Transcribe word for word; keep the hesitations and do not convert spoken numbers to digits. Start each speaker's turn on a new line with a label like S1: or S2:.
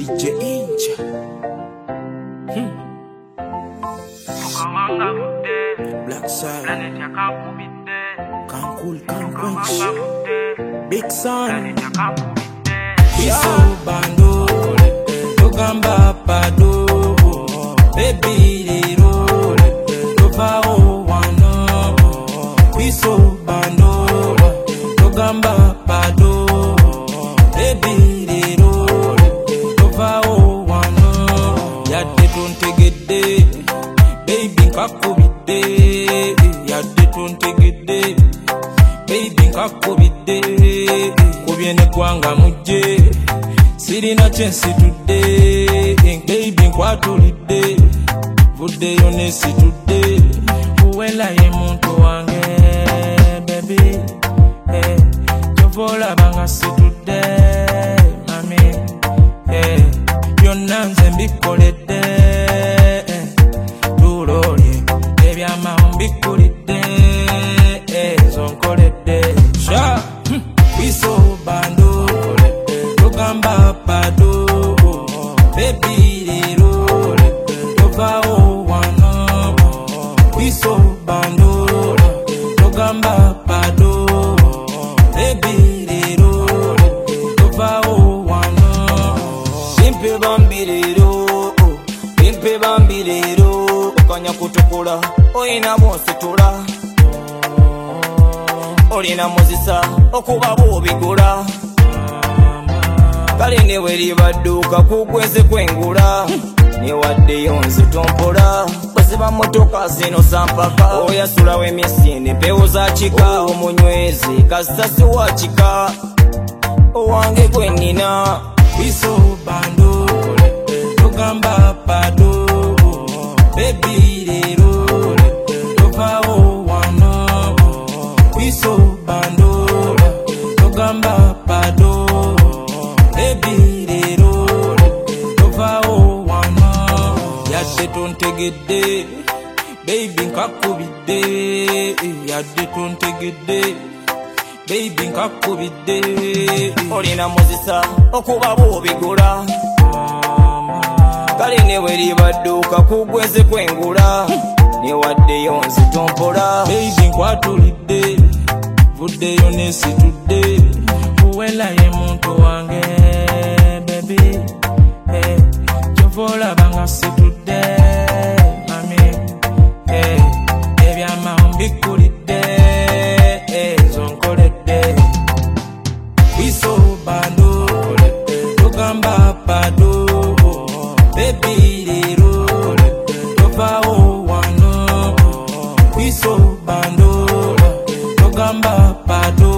S1: D J Incha. Hmm. Black Side. Can't cool, can't quench. Big Sun. Iso bando. Togamba pado. Baby lero. Tofao wano. Iso bando. Togamba pado. Baby lero. Tofao wano. Yadde tuntegedde. Baby kakubidde. Yadde tuntegedde. Baby kakubidde. Kubyene kwanga mujje. Sirina chance today. Baby nkwatulidde. Vudde yonesi today. Uwela ye muntu wange. Baby hey. Jovola banga si today. Mami hey. Byonna nze mbikoledde. Tulolye ebyama mbikulidde. Zonkoledde sha Iso bando Togamba pado Baby lero Tofao wano Iso bando Togamba pado Baby lero Tofao wano Pimpe bambi lero Pimpe bambi lero Okanya kutukula Oina mwositula Olina muzisa okuba bobigula kale ne weribadduka kugweze kwengula newaddeyo nze tompola bweziba motoka zino sampaka oyasula w'emisinde mpewo za kika omunywezi kasitasi wa kika owange gwe nnina Iso bando togamba pado baby lero tofao wano Iso bando Togamba pado Baby lero Tofao wana Yadde tuntegedde Baby nkakubidde Yadde tuntegedde Baby nkakubidde Olina muzisa okuba bobigula kale ne weribadduka kugweze kwengula newaddeyo nze tompola Baby nkwatulidde Vudde yonesi today. Uwela ye muntu wange. Baby hey. Jovola banga si today. Mami hey. Ebyama mbikulidde. Zonkoledde Iso bando Togamba pado Baby lero Tofao wano Iso bando Togamba pado